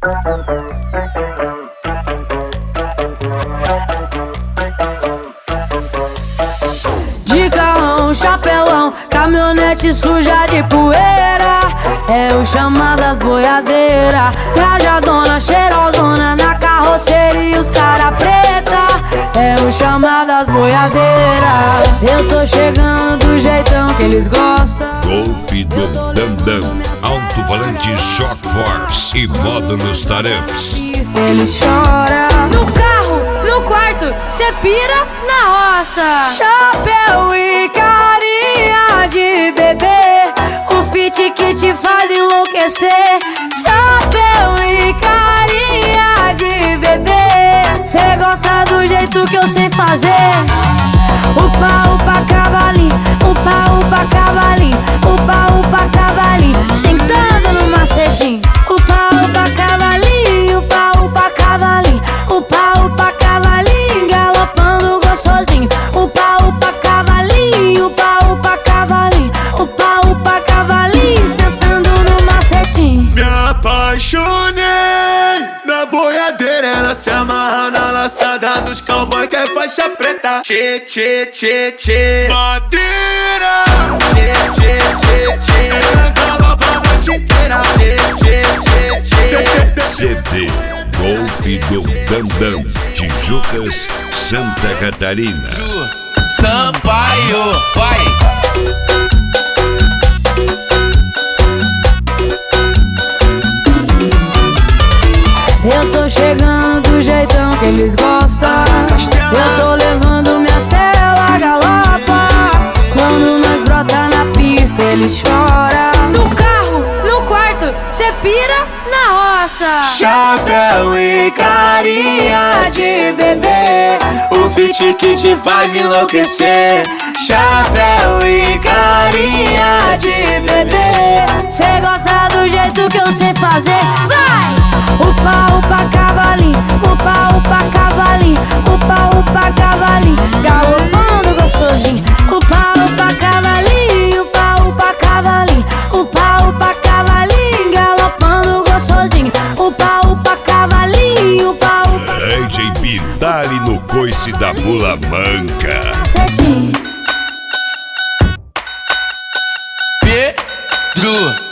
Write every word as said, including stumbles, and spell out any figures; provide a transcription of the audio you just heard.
De carrão, chapelão, caminhonete suja de poeira, é o chama das boiadeiras. Trajadona, cheirosona na carroceria, os cara preta, é o chama das boiadeiras. Eu tô chegando do jeitão que eles gostam. Golf do Dandam, alto-valente Shock Force e módulos Taramps. Ele chora no carro, no quarto, cê pira na roça. Chapéu e carinha de bebê, o fit que te faz enlouquecer. Chapéu e carinha de bebê, cê gosta do jeito que eu sei fazer. Upa, upa, cavalinho, upa, upa, cavalinho, upa, upa, cavalinho, sentando no macetinho. Upa, upa, cavalinho, upa, upa, cavalinho, upa, upa, cavalinho, galopando gostosinho. Upa, upa, cavalinho, upa, upa, cavalinho, upa, upa, cavalinho, sentando no macetinho. Me apaixonei na boiadeira, ela se amarra na laçada dos cowboy que é faixa preta. Tchê, tchê, tchê, tchê, madeira. Tchê, tchê, tchê, tchê, ela galopa a noite inteira. Tchê, tchê, tchê, tchê. C D Golf do Dandam, Tijucas, Santa Catarina. Sampaio, vai! Eu tô chegando do jeitão que eles gostam. Eu tô levando minha cela galopa. Quando nós brota na pista, eles choram. No carro, no quarto, cê pira na roça. Chapéu e carinha de bebê, o fit que te faz enlouquecer. Chapéu e carinha de bebê, cê gosta do jeito que eu sei fazer. Vai! Upa, upa, cavalinho, upa, upa, cavalinho, upa, upa, cavalinho, galopando gostosinho. Upa, upa, cavalinho, upa, upa, cavalinho, upa, upa, cavalinho, galopando gostosinho. Upa, upa, cavalinho, upa, upa. D J B, dá-lhe no coice da mula manca. Certinho. Pedro